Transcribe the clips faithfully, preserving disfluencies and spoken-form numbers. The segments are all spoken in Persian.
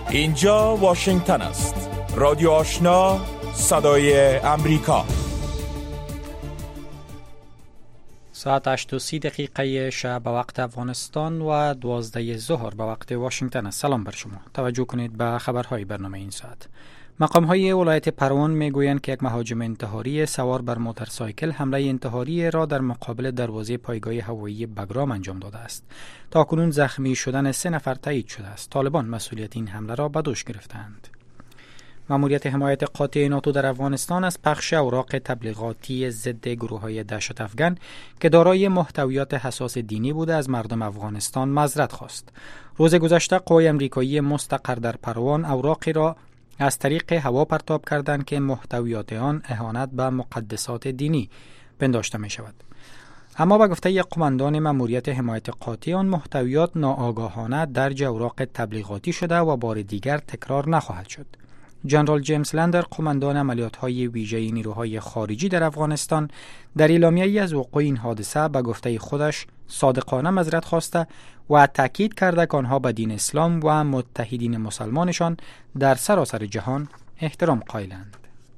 اینجا واشنگتن است. رادیو آشنا، صدای امریکا. ساعت هشت و سی دقیقه شب به وقت افغانستان و دوازده ظهر به وقت واشنگتن است. سلام بر شما. توجه کنید به خبرهای برنامه این ساعت. مقام‌های ولایت پروان میگویند که یک مهاجم انتحاری سوار بر موتورسایکل حمله انتحاری را در مقابل دروازه پایگاه هوایی بگرام انجام داده است. تاکنون زخمی شدن سه نفر تایید شده است. طالبان مسئولیت این حمله را به دوش گرفتند. ماموریت حمایت قاطع ناتو در افغانستان از پخش اوراق تبلیغاتی ضد گروه‌های دهشت افغان که دارای محتویات حساس دینی بوده از مردم افغانستان معذرت خواست. روز گذشته قوای آمریکایی مستقر در پروان اوراقی را از طریق هوا پرتاب کردند که محتویات آن اهانت به مقدسات دینی پنداشته می شود. اما به گفته یک قماندان ماموریت حمایت قاطع آن محتویات ناآگاهانه درج اوراق تبلیغاتی شده و بار دیگر تکرار نخواهد شد. جنرال جیمز لندر قماندان عملیات‌های ویژه نیروهای خارجی در افغانستان در اعلامیه‌ای از وقوع این حادثه به گفته خودش صادقانه معذرت خواسته و تاکید کرده که آنها به دین اسلام و متحدین مسلمانشان در سراسر جهان احترام قائلند.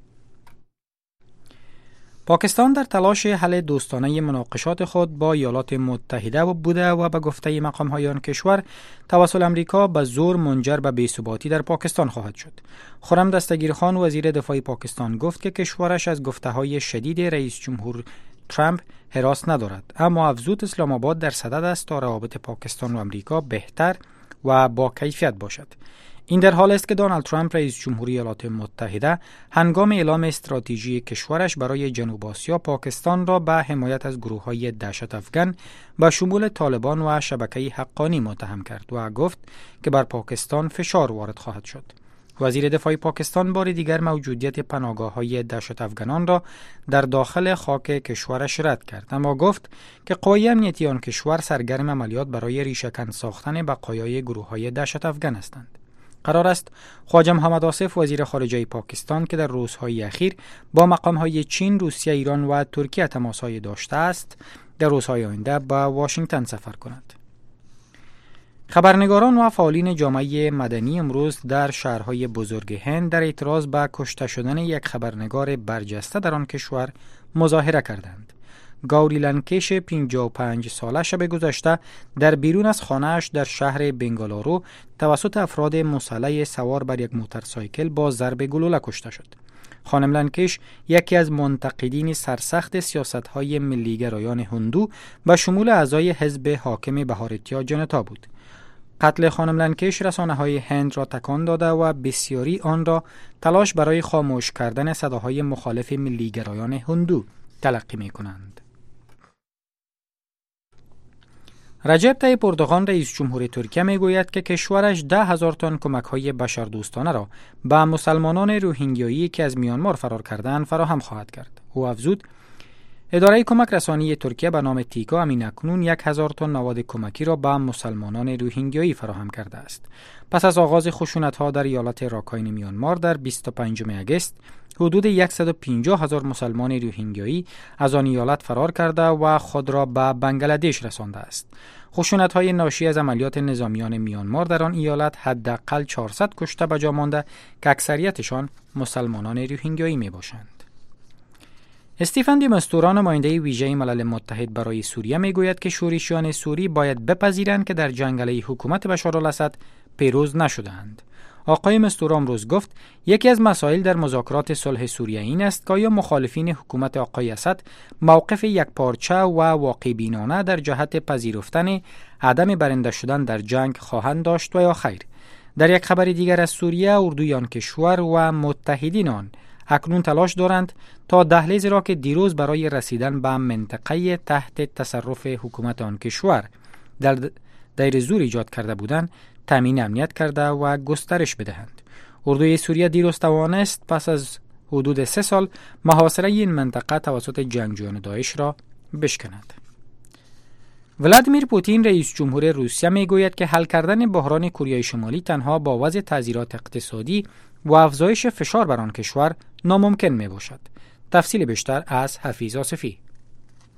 پاکستان در تلاش حل دوستانه مناقشات خود با ایالات متحده بوده و به گفته مقام‌های آن کشور توسل امریکا به زور منجر به بی‌ثباتی در پاکستان خواهد شد. خرم دستگیرخان وزیر دفاع پاکستان گفت که کشورش از گفته‌های شدید رئیس جمهور ترامپ هراس ندارد، اما افزود اسلام آباد در صدد است تا روابط پاکستان و امریکا بهتر و با کیفیت باشد. این در حال است که دونالد ترامپ رئیس جمهوری ایالات متحده هنگام اعلام استراتژی کشورش برای جنوب آسیا پاکستان را به حمایت از گروه‌های دهشت افغان به شمول طالبان و شبکه حقانی متهم کرد و گفت که بر پاکستان فشار وارد خواهد شد. وزیر دفاع پاکستان بار دیگر موجودیت پناهگاه‌های دهشت افغانان را در داخل خاک کشورش رد کرد، اما گفت که قوای امنیتی آن کشور سرگرم عملیات برای ریشه‌کن ساختن بقایای گروه‌های دهشت افغان هستند. قرار است خواجه محمد آصف وزیر خارجه پاکستان که در روزهای اخیر با مقام‌های چین، روسیه، ایران و ترکیه تماس‌های داشته است، در روزهای آینده به واشنگتن سفر کند. خبرنگاران و فعالین جامعه مدنی امروز در شهرهای بزرگ هند در اعتراض به کشته شدن یک خبرنگار برجسته در آن کشور مظاهره کردند. گوری لنکش پنجاه و پنج ساله شب گذشته در بیرون از خانه‌اش در شهر بنگالورو توسط افراد مسلح سوار بر یک موتورسایکل با ضرب گلوله کشته شد. خانم لنکش یکی از منتقدین سرسخت سیاست‌های ملی‌گرایان هندو و شمول اعضای حزب حاکم بهارتیا جنتا بود. قتل خانم لنکش رسانه‌های هند را تکان داده و بسیاری آن را تلاش برای خاموش کردن صداهای مخالف ملی‌گرایان هندو تلقی می‌کنند. رجب طیب اردوغان رئیس جمهور ترکیه میگوید که کشورش ده هزار تن کمک‌های بشردوستانه را به مسلمانان روهینگیایی که از میانمار فرار کردند فراهم خواهد کرد. او افزود اداره کمک رسانی ترکیه به نام تیکا همین اکنون یک هزار تن مواد کمکی را به مسلمانان روهینگیایی فراهم کرده است. پس از آغاز خشونت‌ها در ایالت راکاین میانمار در بیست و پنجم آگوست حدود صد و پنجاه هزار مسلمان روهینگیایی از آن ایالت فرار کرده و خود را به بنگلادش رسانده است. خشونت‌های ناشی از عملیات نظامیان میانمار در آن ایالت حداقل چهارصد کشته به جا مانده که اکثریتشان مسلمانان روهینگیایی میباشند. استیفن دی مستورا نماینده ویژه ملل متحد برای سوریه میگوید که شورشیان سوری باید بپذیرند که در جنگ علیه حکومت بشار الاسد پیروز نشدند. آقای مستورا امروز گفت یکی از مسائل در مذاکرات صلح سوریه این است که آیا مخالفین حکومت آقای اسد موقف یکپارچه و واقع بینانه در جهت پذیرفتن عدم برنده شدن در جنگ خواهند داشت و یا خیر. در یک خبر دیگر از سوریه، اردوی آن کشور و متحدین آن اکنون تلاش دارند تا دهلیزی را که دیروز برای رسیدن به منطقه تحت تصرف حکومت آن کشور در دیر زور ایجاد کرده بودند تامین امنیت کرده و گسترش بدهند. اردوی سوریه دیروز توانست پس از حدود سه سال محاصره این منطقه توسط جنگجویان داعش را بشکند. ولادیمیر پوتین رئیس جمهور روسیه میگوید که حل کردن بحران کره شمالی تنها با وضع تعزیرات اقتصادی و افزایش فشار بر آن کشور ناممکن می باشد. تفصیل بیشتر از حفیظ آصفی.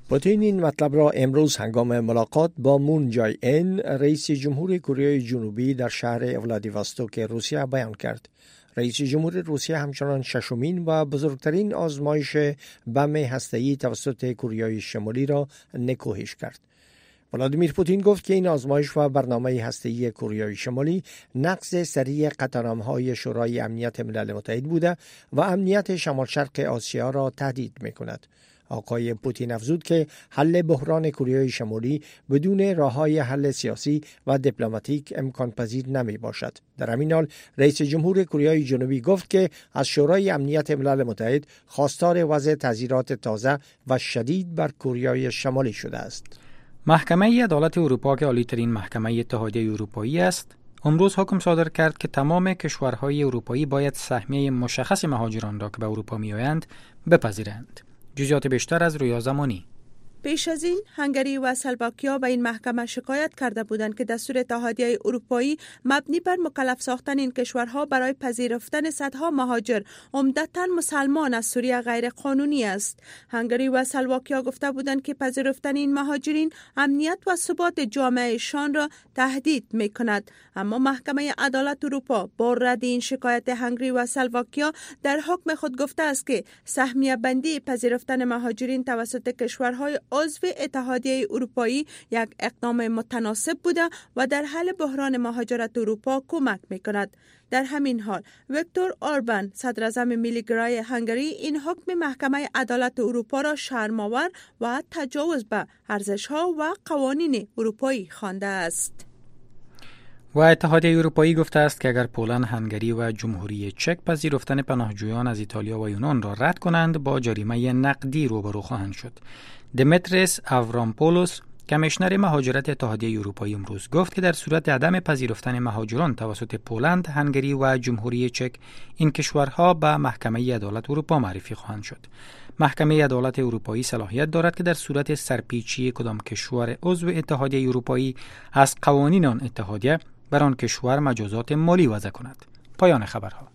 پوتین این مطلب را امروز هنگام ملاقات با مون جای این رئیس جمهور کره جنوبی در شهر ولادیواستوک روسیه بیان کرد. رئیس جمهور روسیه همچنان ششمین و بزرگترین آزمایش بم هسته‌ای توسط کره شمالی را نکوهش کرد. ولادیمیر پوتین گفت که این آزمایش و برنامه هسته‌ای کره شمالی نقض سریع قطعنامه‌های شورای امنیت ملل متحد بوده و امنیت شمال شرق آسیا را تهدید می‌کند. آقای پوتین افزود که حل بحران کره شمالی بدون راه‌های حل سیاسی و دیپلماتیک امکان پذیر نمی باشد. در همین حال رئیس جمهور کره جنوبی گفت که از شورای امنیت ملل متحد خواستار وضع تعزیرات تازه و شدید بر کره شمالی شده است. محکمه عدالت اروپا که عالی‌ترین محکمه اتحادیه اروپایی است، امروز حکم صادر کرد که تمام کشورهای اروپایی باید سهمیه مشخص مهاجران را که به اروپا می‌آیند بپذیرند. جزئیات بیشتر از رویا زمانی. پیش از این هنگری و اسلواکیا به این محکمه شکایت کرده بودند که دستور اتحادیه اروپایی مبنی بر مکلف ساختن این کشورها برای پذیرفتن صدها مهاجر عمدتاً مسلمان از سوریه غیر قانونی است. هنگری و اسلواکیا گفته بودند که پذیرفتن این مهاجرین امنیت و ثبات جامعهشان را تهدید می‌کند. اما محکمه عدالت اروپا با رد این شکایت هنگری و اسلواکیا در حکم خود گفته است که سهمیه بندی پذیرفتن مهاجرین توسط کشورهای عضو اتحادیه اروپایی یک اقدام متناسب بوده و در حل بحران مهاجرت اروپا کمک می‌کند. در همین حال ویکتور اوربان صدر اعظم ملی‌گرای هنگری این حکم محکمه عدالت اروپا را شرم‌آور و تجاوز به ارزش‌ها و قوانین اروپایی خوانده است. و اتحادیه اروپایی گفته است که اگر پولند، هنگری و جمهوری چک پذیرفتن پناهجویان از ایتالیا و یونان را رد کنند، با جریمه نقدی روبرو خواهند شد. دمیتریس آورامپولوس، کمیشنر مهاجرت اتحادیه اروپایی، امروز گفت که در صورت عدم پذیرفتن مهاجران توسط پولند، هنگری و جمهوری چک، این کشورها به محکمه عدالت اروپا معرفی خواهند شد. محکمه عدالت اروپایی صلاحیت دارد که در صورت سرپیچی کدام کشور عضو اتحادیه اروپایی از قوانین آن اتحادیه بر آن کشور مجازات مالی وضع کند. پایان خبرها.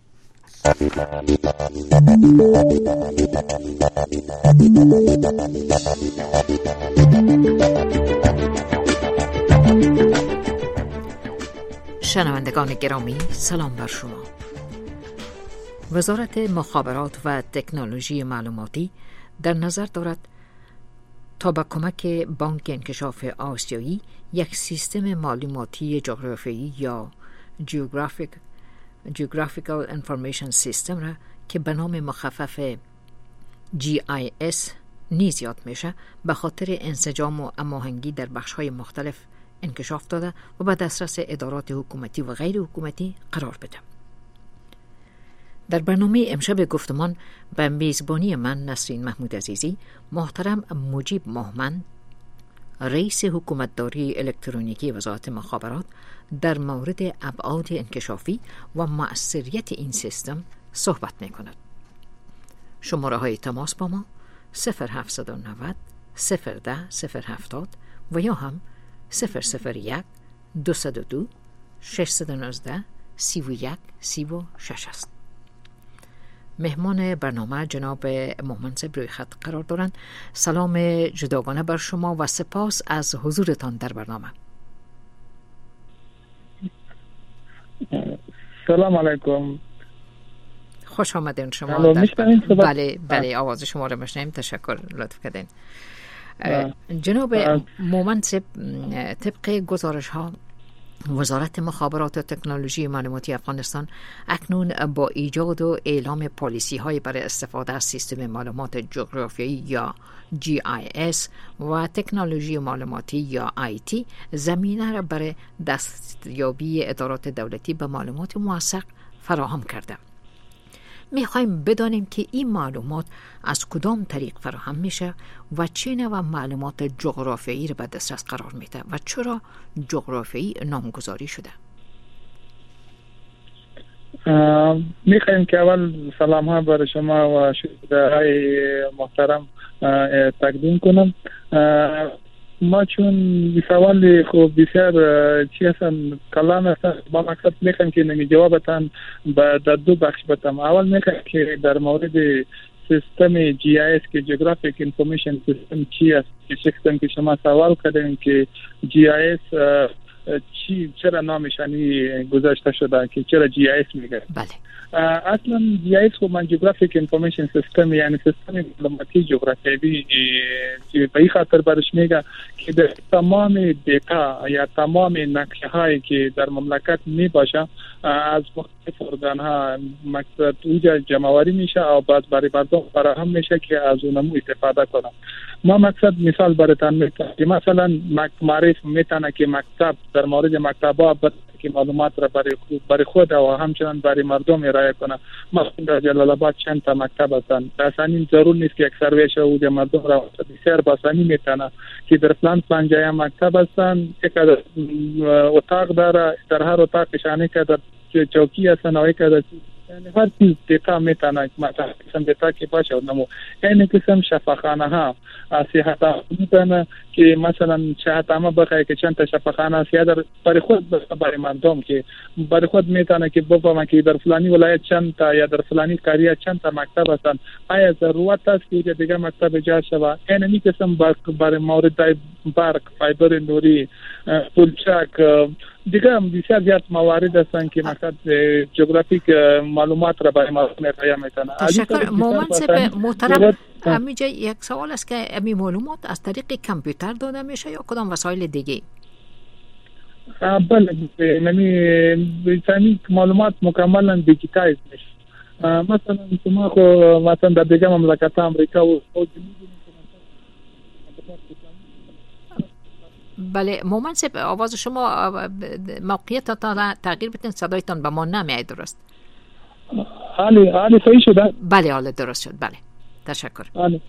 شنوندگان گرامی، سلام بر شما. وزارت مخابرات و تکنولوژی معلوماتی در نظر دارد تا با کمک بانک انکشاف آسیایی یک سیستم معلوماتی جغرافیایی یا Geographic Geographical Information System را که به نام مخفف جی آی اس نیز یاد میشه به خاطر انسجام و هماهنگی در بخش‌های مختلف انکشاف داده و به دسترس ادارات حکومتی و غیر حکومتی قرار بده. در برنامه امشب گفتمان به میزبانی من نسرین محمود عزیزی، محترم مجیب مهمن، رئیس حکومتداری الکترونیکی وزارت مخابرات، در مورد ابعاد انکشافی و مؤثریت این سیستم صحبت می کند. شماره های تماس با ما صفر هفت نه صفر صفر ده صفر هفتاد و یا هم صفر صفر یک دو صفر دو شش یک نه سی و یک سی و شش است. مهمان برنامه جناب مهمن صاحب روی خط قرار دارند. سلام جداگانه بر شما و سپاس از حضورتان در برنامه. سلام علیکم. خوش آمدین شما. در بله بله آواز شما را میشنویم. تشکر، لطف کردین. جناب مهمن صاحب، طبق گزارش ها وزارت مخابرات و تکنولوژی معلوماتی افغانستان اکنون با ایجاد و اعلام پالیسی های برای استفاده از سیستم معلومات جغرافیایی یا جی آی اس و تکنولوژی معلوماتی یا آی تی زمینه را برای دستیابی ادارات دولتی به معلومات موثق فراهم کرده. میخوایم بدانیم که این معلومات از کدام طریق فراهم میشه و چه نوع معلومات جغرافیایی را به دسترس قرار میده و چرا جغرافیایی نامگذاری شده. میخوایم که اول سلام ها برای شما و شنوندگان محترم تقدیم کنم. ما چون سوال خوب بسیار چی هستن کلان هستن، با مقصد میخوایم که نمی جوابتان در دو بخش بتم. اول میخوایم که در مورد سیستم جی آی اس که جغرافیک انفورمیشن سیستم چی است که سیستم که شما سوال کردین که جی آی اس چی چرا نامشانی گذاشته شده که چرا جی آی اس میگه؟ بله. اصلا جی آی اس خو من جغرافیک انفورمیشن سیستم یعنی سیستم معلوماتی جغرافیایی که به این خاطر برش میگه که در تمام دیتا یا تمام نقشه هایی که در مملکت می باشه از مختلف ارگان ها مقصد اوجا جمعوری میشه و بعد برای مردم فراهم میشه که از اونمو استفاده کنن. ما مقصد مثال براتون میتونم که مثلا معرف میتونه که مکتب در مورد مکتب ها که معلومات را برای خود برای خود و همچنان برای مردم ارائه کنه. مثلا در جلال آباد چند تا مکتب هستند. اصلا ضرور نیست که یک سرویش او مردم را بسیار بسانی میتونه که در فلان فلان جای مکتب هستند یک اتاق داره، در هر اتاق شانه که در چوکی هستند و یک در هر چیز دیتا میتونه مثلا قسم دیتا که باشه اونمو این قسم شفاخانه ها صحت میتونه که مثلا صحت ما بخواه که چند تا شفاخانه هست یا در برای خود برای مردم که برای خود میتونه که بفهمه که در فلانی ولایت چند تا یا در فلانی قریه چند تا مکتب هستن، آیا ضرورت است که دیگه مکتب ایجاد شود. این می قسم برای مورد برق، فایبر نوری، پولچک دیگه هم بسیار زیاد موارد هستند که مثلا جغرافیک معلومات را برای مردم ارائه میتونه. تشکر. مومن صاحب محترم، همینجا یک سوال است که امی معلومات از طریق کامپیوتر داده میشه یا کدام وسایل دیگه؟ بله، نمی تامی معلومات مکملا دیجیتایز میشه. مثلا شما خو مثلا در دیگه مملکت امریکا و بله. مومن صاحب آواز شما موقعیت تا تغییر بدین، صدایتان به ما نمیاد. درست؟ حالی حالی صحیح شده؟ بله حالی درست شد. بله تشکر. حالی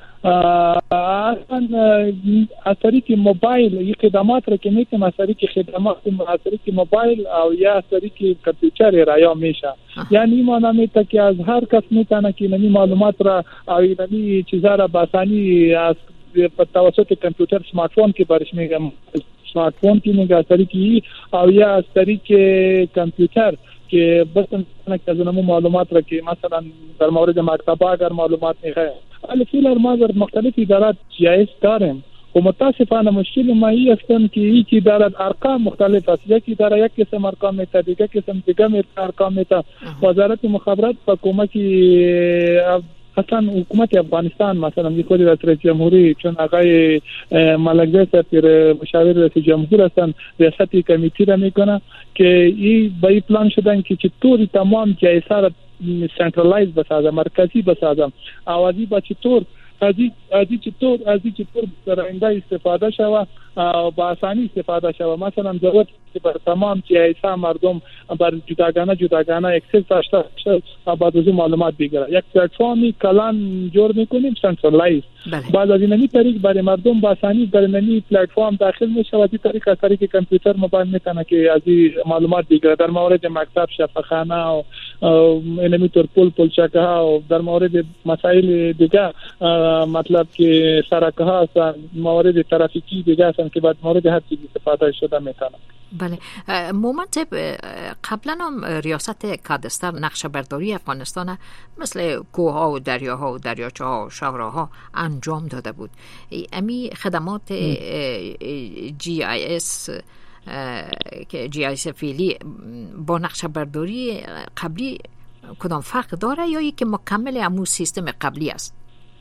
اصلا از طریق موبایل یک خدمات را که میتونم از طریق خدمات از طریق موبایل او یا از طریق کامپیوتر ارائه میشه. یعنی ما نمیته که از هر کس میتونه که نمی معلومات را او نمی چیزا را بسانی از توسط کامپیوتر سمارت فون که برش میگم سمارت فون که میگه از طریق او یا از طریق کامپیوتر که بس که از اونمو معلومات را که مثلا در مورد مکتب اگر معلومات میخواه ولی فیلر ما در مختلف ادارات جایز داریم و متاسفانه مشکل ما ای هستن که یکی دارد ارقام مختلف است. یکی داره یک قسم ارقام میته، دیگه قسم دیگه ارقام میته. وزارت مخابرات و حکومت اصلا حکومت افغانستان مثلا می خود رئیس جمهوری چون آقای ملکزی سفیر مشاور رئیس جمهور هستن ریاست کمیته را میکنه که این با این پلان شدن که چطوری تمام جایزه را سنترالایز بسازه، مرکزی بسازه. آوازی با چطور ازی ازی چطور ازی چطور در آینده استفاده شوه و با آسانی استفاده شوه. مثلا ضرورت که بر تمام جایزه مردم بر جداگانه جداگانه اکسل داشته باشه و بعد از معلومات بگیره. یک پلتفرمی کلان جور میکنیم سنترالایز. بعد از این طریق برای مردم با آسانی در این پلتفرم داخل میشه و از این طریق از طریق کامپیوتر موبایل میتونه که از این معلومات بگیره در مورد مکتب، شفاخانه و اینمیتور پول پولچک ها و در مورد مسائل دیگه مطلب که سرکه ها هستن، موارد ترافیکی دیگه هستن که بعد مورد هر چیزی استفاده شده میتونه. بله. مومن صاحب قبلا هم ریاست کادستر نقشه برداری افغانستان مثل کوه‌ها و دریاها و دریاچه‌ها و شهرها انجام داده بود. امی خدمات جی آی اس که جی آی اس فعلی با نقشه برداری قبلی کدام فرق داره یا یک مکمل همون سیستم قبلی است؟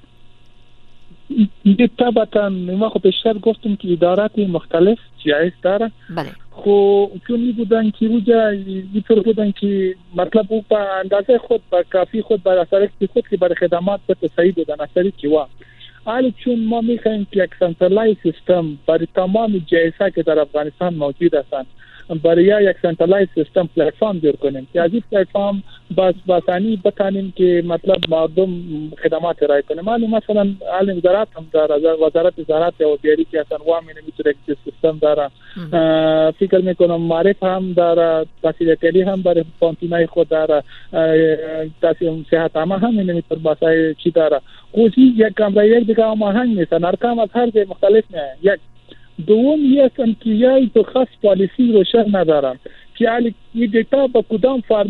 طبعا ما خب بیشتر گفتیم که ادارات مختلف جی آی اس داره. بله. خو چونی بودن که روجا اینطور بودن که مطلب او به اندازه خود با کافی خود برای اثر خود که برای خدمات به تصحیح بودن اثری که وا حالی چون ما میخوایم که یک سنترالایز سیستم برای تمام جی آی اس که در افغانستان موجود هستند برای یک سنترالایز سیستم پلتفرم جور کنیم که از این پلتفرم بس بسانی بتانیم که مطلب مردم خدمات ارائه کنیم. معنی مثلا عالم وزارت هم داره، وزارت زراعت و بیاری که اصلا وامینه میتونه یک سیستم داره. فکر میکنم معرف هم داره، تحصیل کلی هم برای پانتونای خود داره، تحصیل صحت عامه هم نمیتونه بسای چی داره. خوشی یک کمره یک دیگه هم آهنگ نیستن، ارقام از هر جای مختلف میاد. یک دوم یه هستن که یای تو خاص پالیسی روشن ندارن که این دیتا با کدام فرمت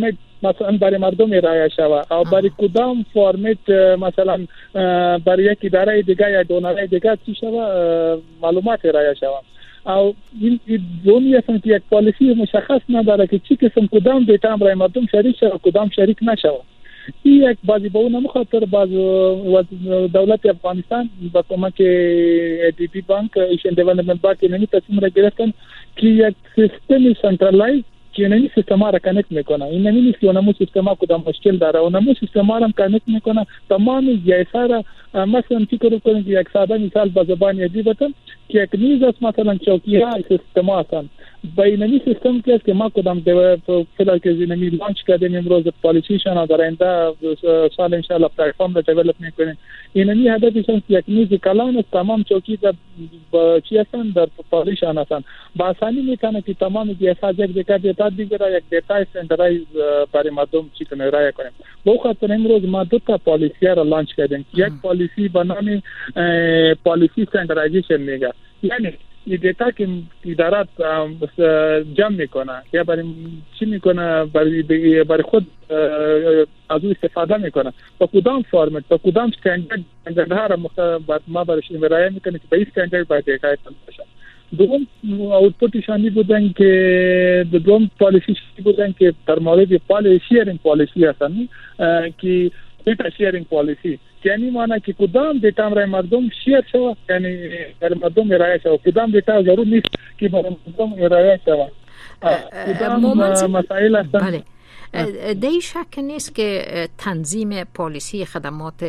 مثلا برای مردم ارائه شود او برای کدام فرمت مثلا برای یک اداره دیگه یا دونره دیگه چی شود معلومات ارائه شود او این دونی هستن که یک پالیسی مشخص نداره که چی قسم کدام دیتا برای مردم شریک شود کدام شریک نشود. این یک بازی به اون مخاطر باز دولت افغانستان با کمک دی بی بانک ایشن دیولپمنت بانک نمی تصمیم را گرفتن که یک سیستم سنترالایز که نمی سیستم را کانکت میکنه. این نمی نیست که اونمو سیستم کدام مشکل داره اونمو سیستم را کانکت میکنه تمام جایسا را مثلا فکر کنید یک ساده مثال با زبان یادی بتم که یک میز است مثلا چوکی ها سیستم هستن بینمی سیستم که است که ما کدام فعلا که زمینی لانچ کردیم امروز پالیسیشن در آینده سال ان شاء الله پلتفرم را دیولپ میکنیم. اینمی هدفش است یک میز کلان است تمام چوکی در چی هستن در پالیسیشن هستن با آسانی میتونه که تمام جایسا یک دیگر دیتا دیگر یک دیتا سنترالایز برای مردم چی کنه ارائه کنیم. به خاطر امروز ما دو تا پالیسی را لانچ کردیم. یک پالیسی به نام پالیسی سنترالایزیشن میگه یعنی این دیتا که ادارات جمع میکنه یا برای چی میکنه برای برای خود از او استفاده میکنه با کدام فرمت با کدام استاندارد ها را ما برایش ارائه میکنه که به این استاندارد باید دیتا باشه. دوم اوتپوتشانی بودن که دوم پالیسی بودن که در مورد پالیسی شیرینگ پالیسی هستن که دیتا شیرینگ پالیسی یعنی معنی که کدام دیتا برای مردم شیر شود یعنی برای مردم ارائه شود کدام دیتا ضرور نیست که برای مردم ارائه شود کدام مسائل هستن. بله دی شک نیست که تنظیم پالیسی خدمات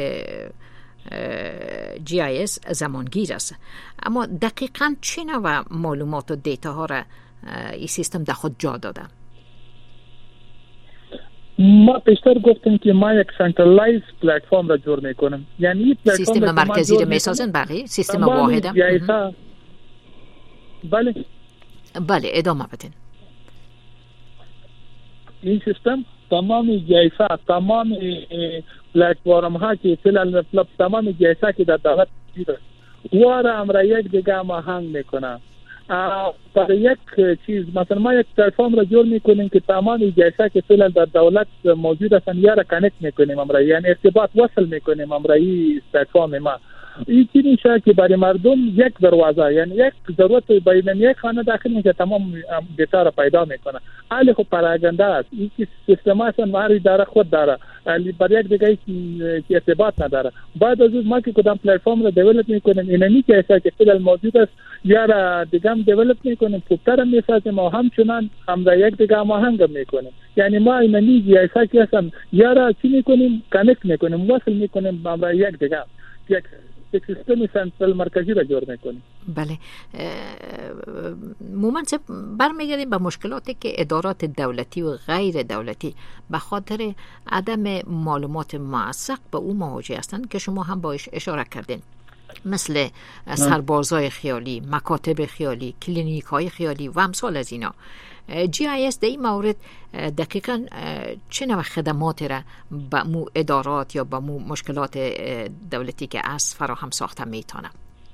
جی آی اس زمانگیر است اما دقیقاً چه نوع معلومات و دیتا ها را این سیستم در خود جا داده؟ ما پیشتر گفتیم که ما یک سنترالایز پلتفرم را جور میکنیم یعنی سیستم مرکزی را میسازن. بله سیستم واحده. بله بله ادامه بدین. این سیستم تمام جایسا تمام پلتفرم ها که فعلا تمام جایسا که در دولت داره واره امر یک دیگه ماهنگ میکنه. برای یک چیز مثلا ما یک پلتفرم را جور میکنیم که تمام جایسا که فعلا در دولت موجود هستن یا را کانکت میکنیم امر یعنی ارتباط وصل میکنیم امر این پلتفرم ما این چیزی میشه که برای مردم یک دروازه یعنی یک ضرورت بین یک خانه داخل میشه تمام دیتا را پیدا میکنه. حالی خب پراگنده است این که سیستم هستن هر اداره خود داره برای یک دیگه که ارتباط نداره. بعد از اون ما که کدام پلتفرم را دیولپ میکنیم اینمی که هست که فعلا موجود است یا را دیگه هم دیولپ میکنیم خوبتر هم میسازیم و همچنان هم را یک دیگه ماهنگ میکنیم یعنی ما اینمی جایسا که هستن یا را چی میکنیم کانکت میکنیم وصل میکنیم هم را یک دیگه یک سیستم سنترال مرکزی را جور میکنیم. بله مومن صاحب برمیگردیم به مشکلاتی که ادارات دولتی و غیر دولتی به خاطر عدم معلومات موثق به او مواجه هستند که شما هم باش اشاره کردین مثل سربازای خیالی، مکاتب خیالی، کلینیک های خیالی و امثال از اینا. جی آی اس در این مورد دقیقاً چه نوع خدمات را به مو ادارات یا به مو مشکلات دولتی که از فراهم ساخته میتونه؟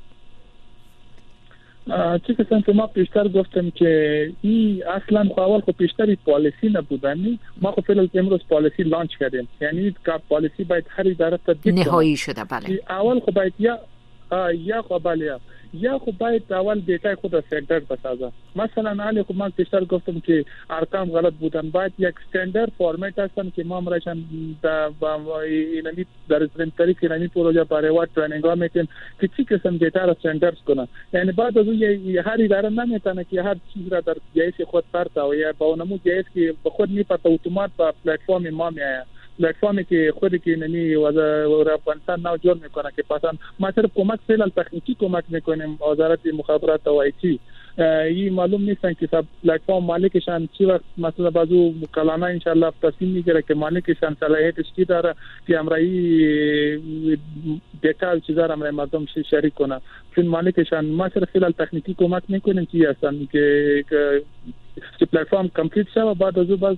چی که ما پیشتر گفتم که این اصلا اول خب پیشتری پالیسی نبودن ما خب فعلا امروز پالیسی لانچ کردیم یعنی که پالیسی باید هر اداره تطبیق نهایی شده. بله اول خب باید یا یا قبل یا خب باید اول دیتا خود استاندارد بسازه. مثلا علی خب من پیشتر گفتم که ارقام غلط بودن باید یک استاندارد فرمت هستن که ما مراشن در اینمی در این طریق اینمی پروژه برای وقت ترنینگ ها میکنیم که چی قسم دیتا را استاندارد کنن یعنی بعد از اون هر اداره نمیتونه که هر چیز را در جایز خود فرض و یا با اونمو جایز که به خود میپرت اتومات با پلتفرم ما میآید پلتفرمی که خودی که نمی وزارت افغانستان نو جور میکنه که پاسن ما صرف کمک فعلا تکنیکی کمک میکنیم وزارت مخابرات و آی تی این معلوم نیستن که پلتفرم مالکشان چی وقت مثلا بازو کلانه ان شاء الله تصمیم میگیره که مالکشان صلاحیتش کی داره که امرای دیتا چیزا را امرای مردم شریک کنه چون مالکشان ما صرف فعلا تکنیکی کمک میکنیم چی هستن که که پلتفرم کامپلیت شود بعد از اون باز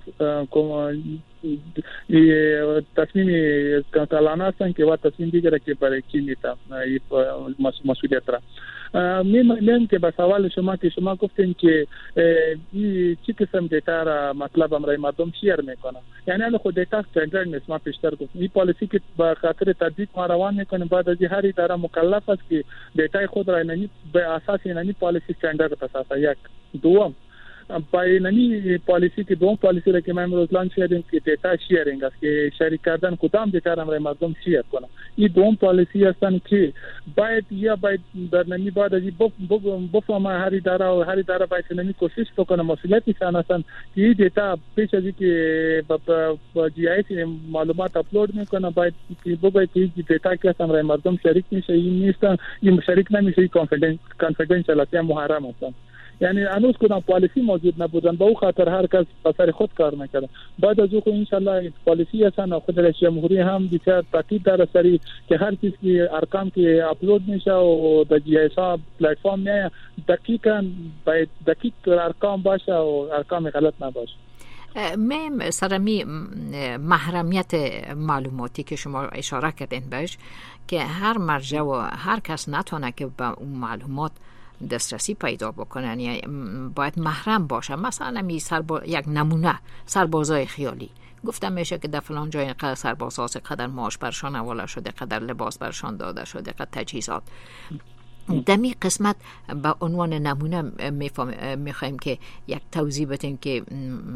تصمیم کلانه هستن که باید تصمیم بگیره که برای کی میتونه مسئولیت را می‌بینیم که به سوال شما که شما گفتین که این چی قسم دیتا را مطلب امرای مردم شیر میکنه، یعنی الان خود دیتا استاندارد نیست. ما پیشتر گفتیم این پالیسی که به خاطر تطبیق ما روان میکنیم، بعد از هر اداره مکلف است که دیتا خود را یعنی به اساس یعنی پالیسی استاندارد اساس. یک دوم باینی پالیسی که دوم پالیسی را که ما امروز لانچ کردیم که دیتا شیرینگ است که شریک کردن کدام دیتا را مردم شیر کنه. این دوم پالیسی هستن که باید یا باید در نمی بعد از بفهمه هر اداره و هر اداره باید نمی کوشش بکنه مسئولیتی سان هستن که این دیتا پیش از اینکه با جی آی اس معلومات اپلود میکنه باید که باید که دیتا که هستن مردم شریک میشه، این نیستن این شریک نمیشه، کانفیدنشیال است یا محرم هستن. یعنی هنوز کدام پالیسی موجود نبودن، به او خاطر هر کس به سر خود کار میکنه. بعد از او ان شاء الله پالیسی هستن و خود رئیس جمهوری هم بسیار تاکید داره سری که هر چیز که ارقام که اپلود میشه و در جی اس پلت فرم میاد دقیقاً باید دقیق ارقام باشه و ارقام غلط نباشه. میم سرمی محرمیت معلوماتی که شما اشاره کردین بهش که هر مرجع و هر کس نتونه که به اون معلومات دسترسی پیدا بکنن، یا باید محرم باشه. مثلا می سربا... یک نمونه سربازای خیالی گفتم میشه که در فلان جای قدر سربازها قدر معاش برشان حواله شده، قدر لباس برشان داده شده، قدر تجهیزات. دمی قسمت با عنوان نمونه میخوایم که یک توضیح بدیم که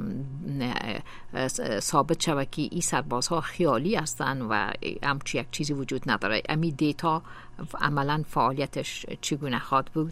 ثابت شود که این سربازها خیالی هستند و همچی یک چیزی وجود نداره. امی دیتا عملا فعالیتش چگونه خواهد بود؟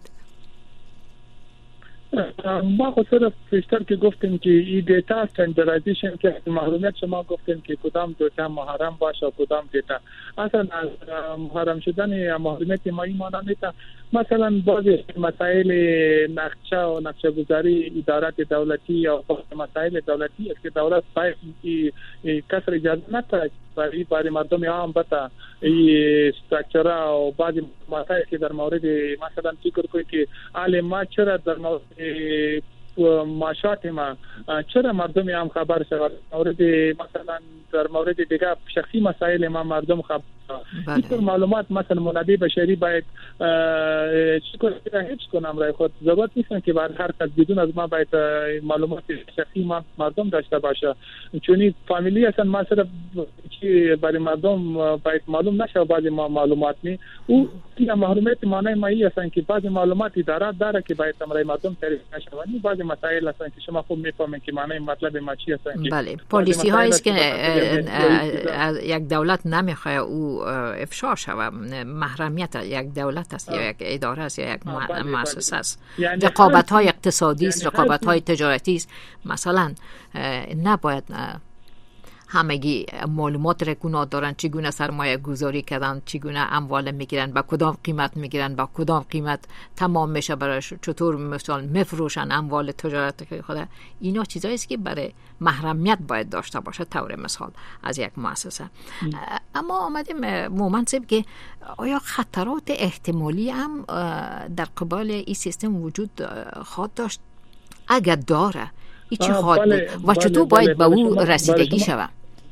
ما خود پیشتر که گفتیم که این دیتا استانداردیزیشن که محرمیت شما گفتیم که کدام دیتا محرم باشه و کدام دیتا اصلا از محرم شدن محرمیت ما این معنی نیست. مثلا بعضی مسائل نقشه و نقشه گذاری ادارات دولتی یا مسائل دولتی است که دولت باید کسر اجازه نده برای برای مردم عام بتا این استراکچر و بعضی مسائل که در مورد مثلا فکر کنید که عالم ما چرا در مورد معاشات ما چرا مردم عام خبر شود، مورد مثلا در مورد دیگه شخصی مسائل ما مردم خبر این معلومات مثلا منابع بشری باید چیکار هیچ کنم رای خود ضرورت نیست که بر هر کس بدون از ما باید معلومات شخصی ما مردم داشته باشه، چون فامیلی اصلا مثلا که برای مردم باید معلوم نشه بعضی معلومات نی او که محرمیت معنی مایی هستن که بعضی معلومات ادارات داره که باید برای مردم تعریف نشه و نی بعضی مسائل هستن که شما خوب میفهمید که معنی مطلب ما چی هستن. بله پالیسی هایی است که یک دولت نمیخواد او افشا شود. محرمیت یک دولت است یا یک اداره است یا یک مؤسسه است. رقابت های اقتصادی است، رقابت های تجارتی است. مثلا نباید همگی معلومات رکونات دارن چگونه سرمایه گذاری کردن، چگونه اموال میگیرن، با کدام قیمت میگیرن، با کدام قیمت تمام میشه برایش، چطور مثلا میفروشن اموال تجارت خود. اینا چیزایی است که برای محرمیت باید داشته باشه طور مثال از یک مؤسسه. اما آمدیم مومنت که آیا خطرات احتمالی هم در قبال این سیستم وجود خواهد داشت؟ اگر داره این چی خواهد بود و چطور باید به او رسیدگی شود؟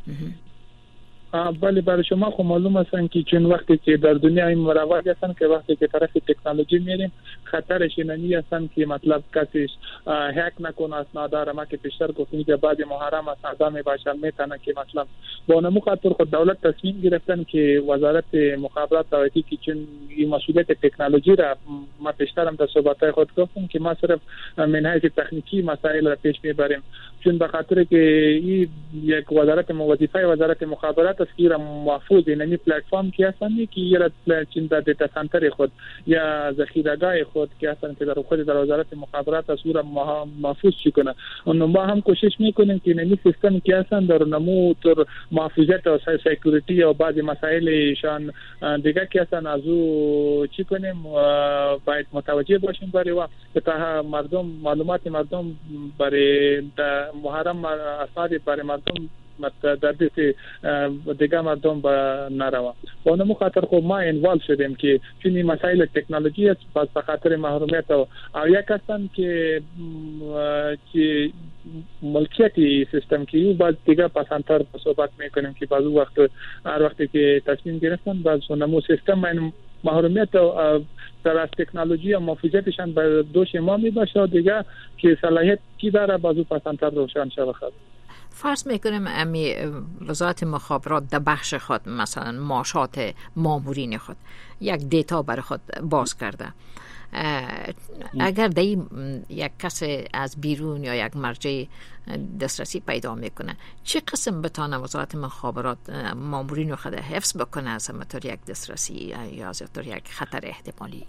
بله برای شما خب معلوم هستن که چون وقتی که در دنیا این مروج هستن که وقتی که طرف تکنولوژی میریم خطرش اینی هستن که مطلب کسی هک نکنه اسناد ما که پیشتر گفتیم که بعد محرم اسناد میباشن میتونه که مثلا با اون خاطر خود دولت تصمیم گرفتن که وزارت مخابرات و که چون این مسئولیت تکنولوژی را ما پیشتر هم در صحبت‌های خود گفتیم که ما صرف من حیث تکنیکی مسائل را پیش میبریم، چون به خاطر که این یک وزارت وظیفه وزارت مخابرات است که محفوظ این پلت فرم که هستن که یه چند در دیتا سنتر خود یا ذخیره‌گاه خود که هستن که در خود در وزارت مخابرات است او را محفوظ کنه. اون ما هم کوشش میکنیم که این سیستم که هستن در نمو تر محافظت و سکیوریتی و بعضی مسائلشان دیگه که هستن از او چی کنیم باید متوجه باشیم برای وقت که تا مردم معلومات مردم برای محرم اسناد برای مردم در دست دیگه مردم با نروا. با اون خاطر خب ما انوالو شدیم که چون این مسائل تکنولوژی است پس به خاطر محرومیت و یک هستن که که ملکیتی سیستم که یو باز دیگه پسندتر صحبت میکنیم که بعض وقت هر وقتی که تصمیم گرفتن باز اونمو سیستم من محرومیت در از تکنولوژی و محافظتشان به دوش ما میباشه، دیگه که صلاحیت کی داره بازو پسندتر روشن شود. فرض میکنم امی وزارت مخابرات در بخش خود مثلا معاشات مامورین خود یک دیتا برای خود باز کرده، اگر در یک کس از بیرون یا یک مرجع دسترسی پیدا میکنه، چه قسم بتانه وزارت مخابرات مامورین خود حفظ بکنه از همطور یک دسترسی یا از همطور یک خطر احتمالی؟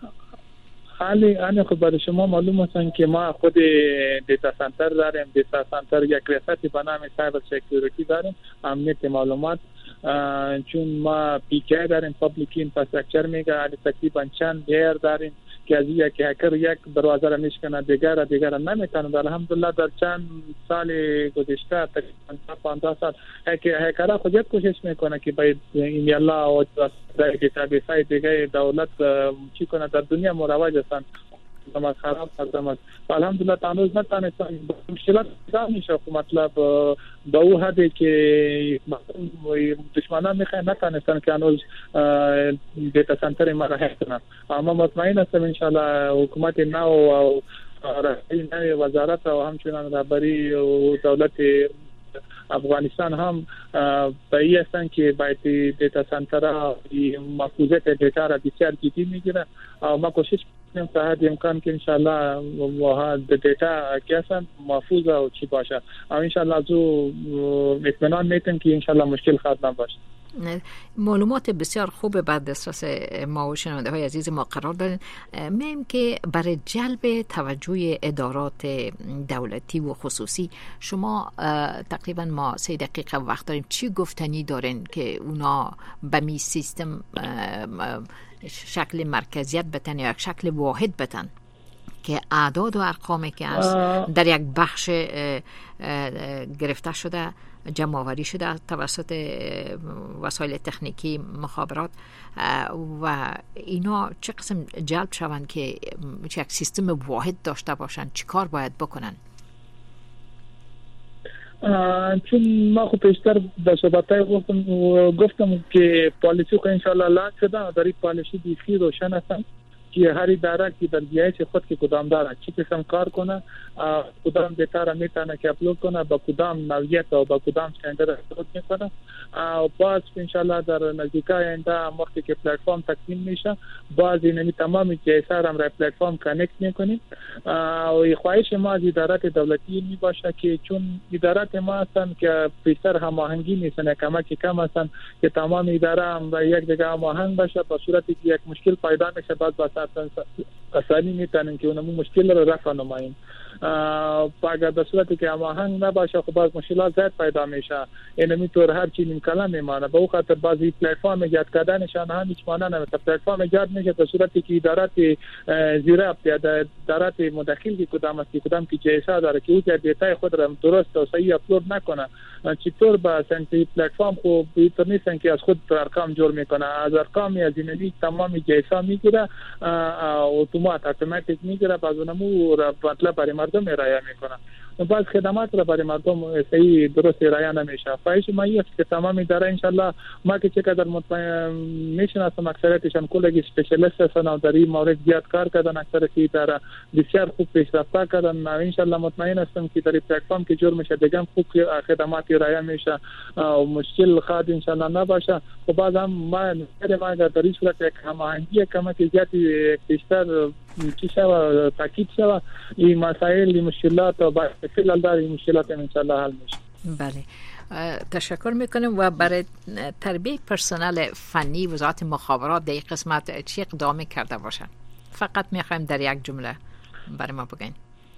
حالی آنه خود برای شما معلوم هستن که ما خود دیتا سنتر داریم. دیتا سنتر یک ریاستی به نام سایبر سکیوریتی داریم، امنیت معلومات، چون ما پی کی داریم، پابلیک اینفراستراکچر میگه، تقریبا چند لیر داریم که از یک هکر یک دروازه را میشکنه دیگر دیگر نمیتونه. الحمدلله در چند سال گذشته تقریبا پانزده سال هکرها خودت کوشش میکنه که باید ایمیل و دیتابیس های دیگه دولت چی کنه در دنیا مروج هستن ما خراب کردم. الحمدلله تانوز نتانستن مشکلات میشه، مطلب به او حدی که دشمنان میخوان نتانستن که هنوز دیتا سنتر ما را حفظ کنن. اما مطمئن هستم ان شاء الله حکومت نو و رهبری وزارت و همچنان رهبری دولت افغانستان هم به این هستن که باید دیتا سنتر محفوظیت دیتا را بسیار جدی میگیرن و ما کوشش میکنیم تا حد امکان که انشاءالله دیتا که هستن محفوظ و چی باشه و انشاءالله از او اطمینان میتیم که انشاءالله مشکل خواهد نباشه. معلومات بسیار خوب بعد دسترس ما و شنونده های عزیز ما قرار دارین. میم که برای جلب توجه ادارات دولتی و خصوصی شما تقریبا ما سه دقیقه وقت داریم، چی گفتنی دارین که اونا به می سیستم شکل مرکزیت بتن یا یک شکل واحد بتن که اعداد و ارقامی که از در یک بخش گرفته شده جمع آوری شده توسط وسایل تکنیکی مخابرات و اینا چه قسم جلب شوند که یک سیستم واحد داشته باشن، چی کار باید بکنن؟ چون ما خود پیشتر در صحبتای گفتم گفتم که پالیسی خود انشاءالله لاغ شده و در این پالیسی دیگه روشن هستن که هر اداره که در جایش خود که کدام داره چه قسم کار کنه، کدام دیتا را میتونه که اپلود کنه، با کدام نوعیت و با کدام استاندارد اپلود میکنه و باز انشاءالله در نزدیکای آینده وقتی که پلتفرم تکمیل میشه باز این تمام جایسا را را پلتفرم کانکت میکنیم و خواهش ما از ادارات دولتی می باشه که چون ادارات ما هستن که بیشتر هماهنگی نیستن، کمک کم هستن که تمام اداره هم با یک دیگه هماهنگ باشه، با صورتی که یک مشکل پیدا میشه باز با آسانی میتونن که اونمون مشکل رو رفع نماییم. اگر در صورتی که هماهنگ نباشه خب باز مشکلات زیاد پیدا میشه، اینمی طور هر چی نیم کلام میمانه. به او خاطر بعضی پلتفرم ایجاد کردنشان هم هیچ معنی نداره. پلتفرم ایجاد میشه در صورتی که ادارات زیرا یا ادارات مداخل که کدام است کدام که جایزه داره که او دیتا خود را درست و صحیح اپلود نکنه، چطور با سنتی پلتفرم خو بیتر نیستن که از خود ارقام جور میکنه، از ارقامی از اینمی تمام جایزه میگیره اتومات اتوماتیک میگیره، بعض اونمو مطلب برای مردم ارائه میکنه و بعض خدمات را برای مردم صحیح درست ارائه نمیشه. فایش ما است که تمام اداره انشالله ما که چقدر مطمئن میشناسم اکثریتشان کلگی اسپشیالیست هستن و در این مورد زیاد کار کردن، اکثر اداره بسیار خوب پیشرفت کردن و انشالله مطمئن هستم که در پلتفرم که جور میشه دیگه خوب خدمات ارائه میشه و مشکل خواهد انشالله نباشه. و بعد هم ما ما اگر در این صورت یک هماهنگی کمک زیادی بیشتر چیشه و تاکید شود این مسائل این مشکلات و باید فعلا در این مشکلات انشالله حل میشه. بله تشکر میکنم. و برای تربیه پرسنل فنی وزارت مخابرات در این قسمت چی اقدامی کرده باشن؟ فقط میخوایم در یک جمله برای ما بگین.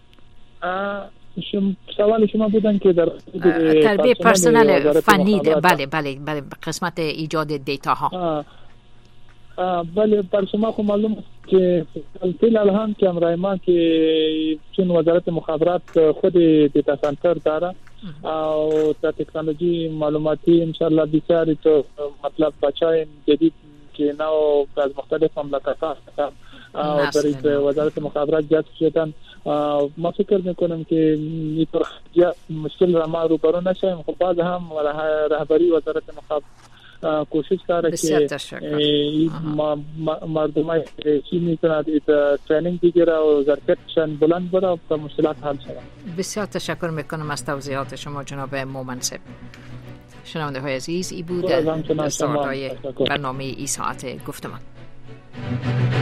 شم سوال شما بودن که در تربیه پرسنل فنی بله بله بله قسمت ایجاد دیتا ها. بله بر شما خو معلوم است که فعلا هم که امرای ما که چون وزارت مخابرات خود دیتا سنتر داره او تا تکنولوژی معلوماتی انشالله بسیاری تو مطلب بچای جدید که نو از مختلف مملکت‌ها و در وزارت مخابرات جذب شدن ما فکر میکنم که اینطور مشکل را ما روبرو نشیم. خب بعد هم رهبری وزارت مخابرات کوشش کرده که مردم چی میکنند ترینینگ بگیره و ظرفیتشان بلند بره و مشکلات حل شود. بسیار تشکر میکنم از توضیحات شما جناب مومنصب. شنونده های عزیز، ای بود دستاوردهای برنامه ای ساعت گفتمان.